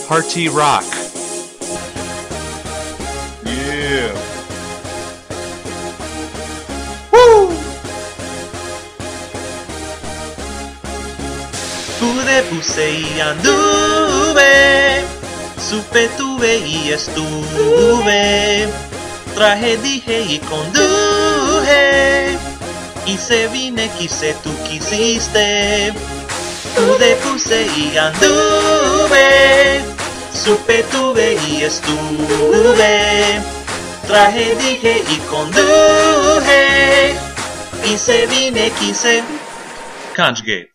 Party rock. Yeah. Woo! Puse y anduve, supe, tuve y estuve, traje, dije y conduje, hice, vine, quise, tú quisiste. Puse y anduve, supe, tuve y estuve, traje, dije y conduje, hice, vine, quise. Conjugate.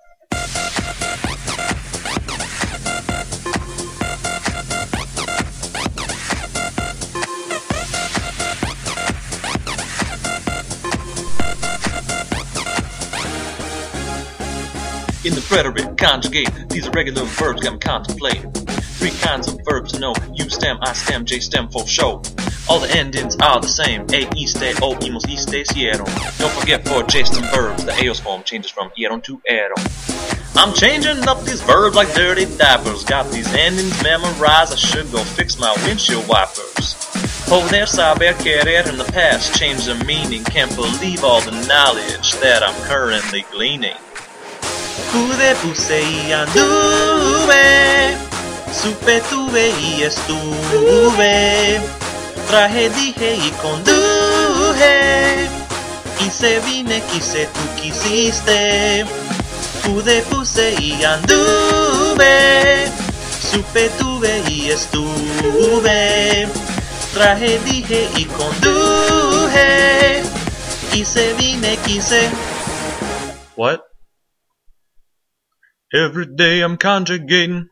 In the preterite conjugate, these irregular verbs got me contemplating. 3 kinds of verbs to know: U stem, I stem, J stem for show. All the endings are the same: A, iste, O, imos, iste, sieron. Don't forget for J stem verbs, the eos form changes from ieron to eron. I'm changing up these verbs like dirty diapers. Got these endings memorized, I should go fix my windshield wipers. Poder, saber, querer in the past, change the meaning. Can't believe all the knowledge that I'm currently gleaning. Puse y anduve, supe, tuve y estuve, traje, dije y conduje, hice, vine, quise, tú quisiste. Puse y anduve, supe, tuve y estuve, traje, dije y conduje, hice, vine, quise. What? Every day I'm conjugating.